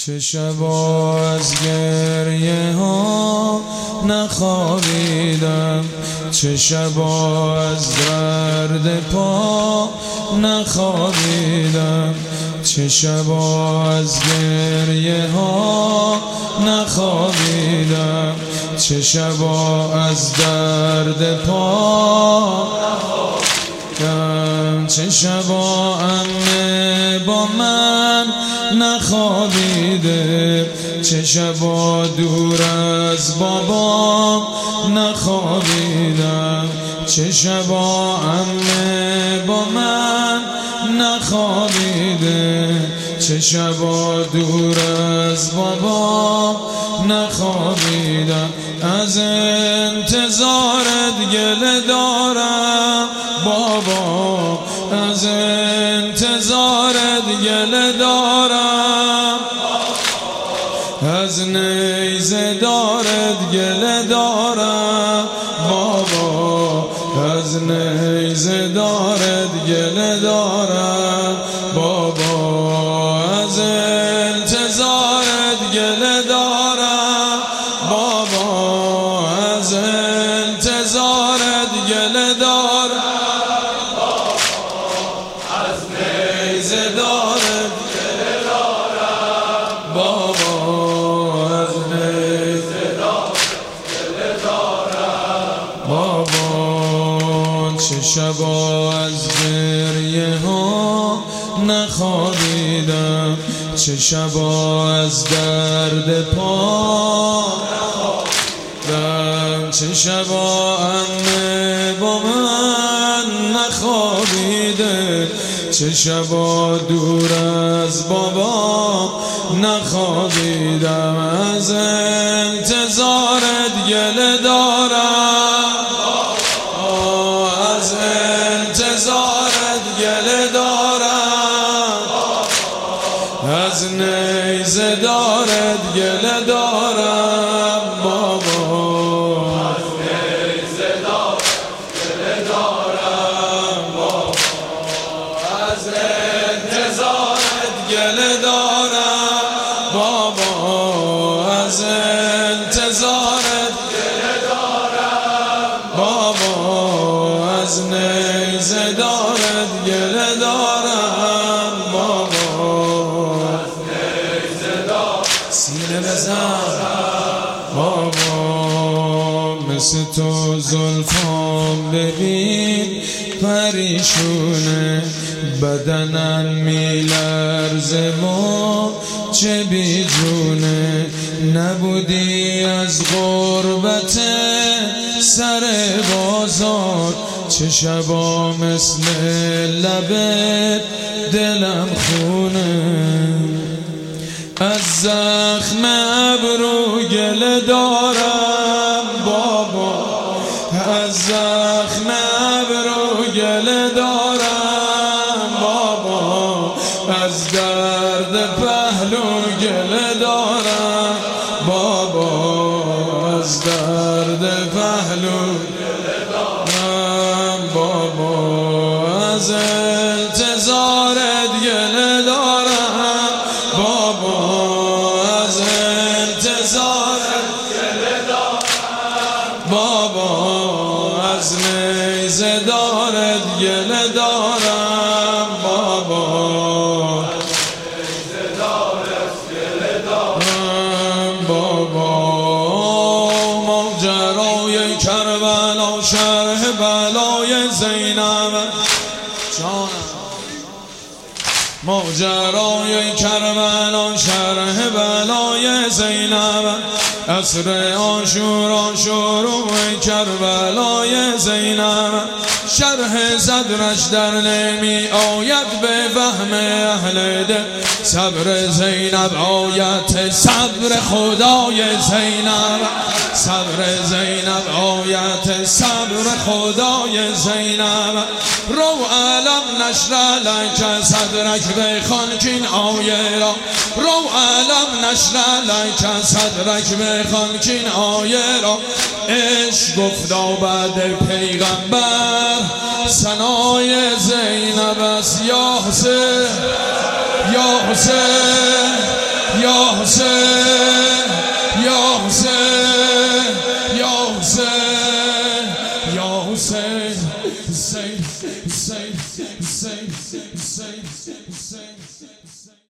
چه شبا از گریه ها نخوابیدم، چه شبا از درد پا نخوابیدم، چه شبا از گریه ها نخوابیدم، چه شبا از درد پا نخوابیدم، چه شبا عمه با من نخوابیده، چه شبا دور از بابام نخوابیدم، چه شبا عمه با من نخوابیده، چه شبا دور از بابام نخوابیدم. از انتظارت گله دارم بابا، از انتظارت گله دارم، از نیزه دارت گله دارم بابا، از نیزه دارت گله دارم بابا، از انتظارت گله دارم بابا، از انتظارت گله دارم بابا، از نیزه دارت گله دارم بابا، از نیزه دارت گله دارم بابا. چه شبا از گریه ها نخوابیدم، چه شبا از درد پا نخوابیدم، چه شبا عمه با من نخوابیده، چه شبا دور از بابا نخوابیدم. از انتظارت گله دارم بابا، از انتظارت گله دارم بابا، از نیزه دارت گله دارم بابا، از نیزه دارت گله دارم بابا، از انتظارت گله دارم بابا، از انتظارت گله دارم بابا، از نیزه دارت گله دارم بابا، از نیزه دارت سینه بزن بابا. مثل تو زلفان ببین پریشونه، بدنم میلرزه و چه بیجونه، نبودی از غربت سر بازار، چه شبا مثل لبت دلم خونه، از زخم ابرو گله دارم بابا، از زخم ابرو گله دارم بابا، از درد پهلو گله دارم بابا، از درد پهلو گله دارم بابا، از انتظارت گله دارم بابا، از انتظارت گله دارم بابا، از نیزه دارت گله دارم بابا، از نیزه دارت گله دارم بابا. ماجرای کربلا شرح بلای زینب جانم، ماجرای کربلا شرح بلای زینب، عصر عاشورا شروع کربلای زینب، شرح صدرش در نمی آید به فهم اهل دل، صبر زینب آیت صبر خدای زینب، صبر زینب آیت صبر خدای زینب. رو علم نشر لک صدرک بخوان کین آیه را، رو علم نشر لک صدرک بخوان کین آیه را، عشق گفتا بعد پیغمبر ثنای زینب است. یا حسین یا حسین یا حسین یا حسین یا حسین یا حسین حسین حسین حسین حسین حسین